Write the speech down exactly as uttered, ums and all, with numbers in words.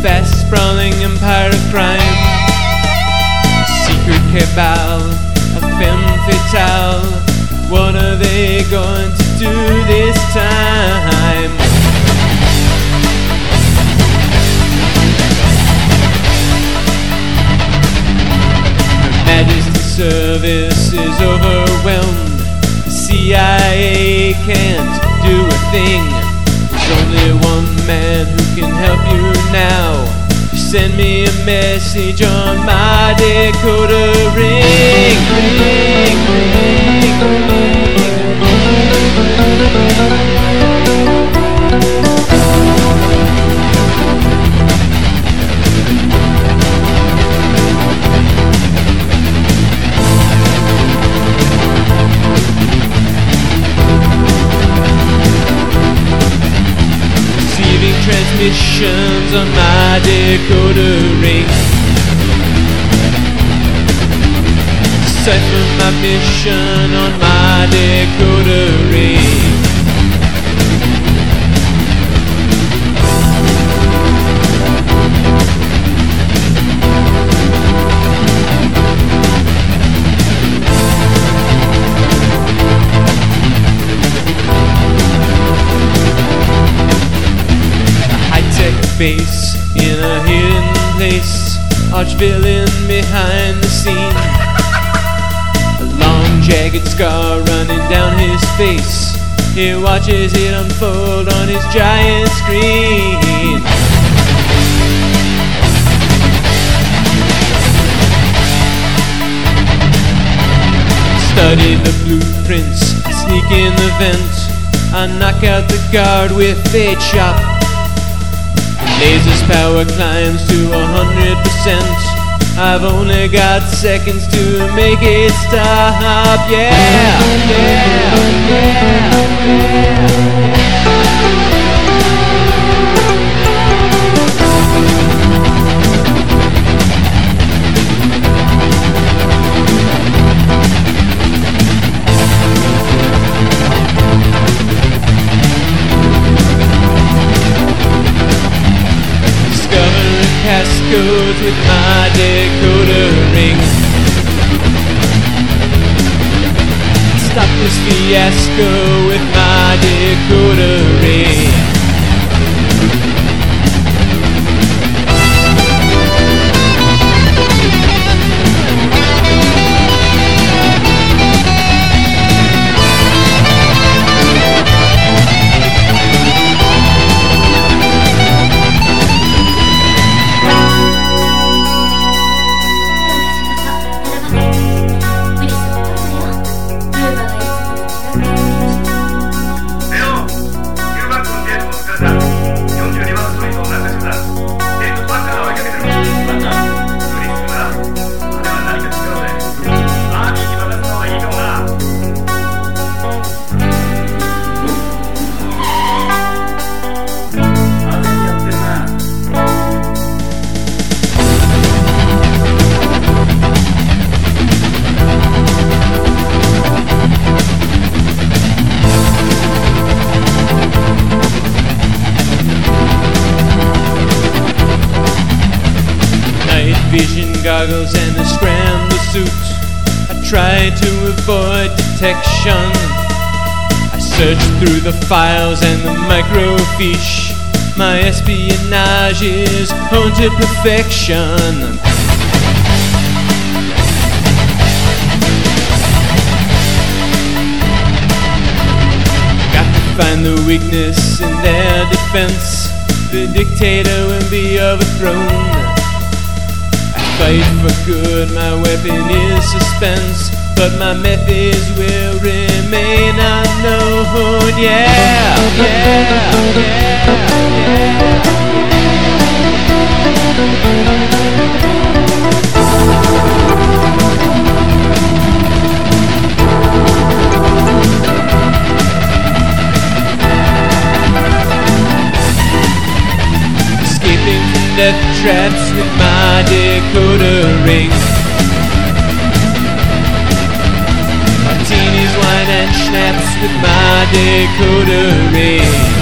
vast sprawling empire of crime, a secret cabal, a femme fatale. What are they going to do this time? Her Majesty's service is overwhelmed. The C I A can't do a thing. There's only one man who can help you now. You send me a message on my decoder ring. Ring, ring, ring. Transmissions on my decoder ring. Decipher my mission on my decoder ring. Base in a hidden place, arch villain behind the scene. A long jagged scar running down his face. He watches it unfold on his giant screen. Study the blueprints, sneak in the vent. I knock out the guard with a chop. Laser's power climbs to a hundred percent. I've only got seconds to make it stop. Yeah, yeah, yeah, Passcodes with my decoder ring. Stop this fiasco with my decoder ring. Vision goggles and a scramble suit. I try to avoid detection. I search through the files and the microfiche. My espionage is honed to perfection. Got to find the weakness in their defense. The dictator will be overthrown. Fight for good, my weapon is suspense, but my methods will remain unknown. Yeah, yeah, yeah, yeah. Escaping from death traps with my decoder ring. Martinis, wine and schnapps with my decoder ring.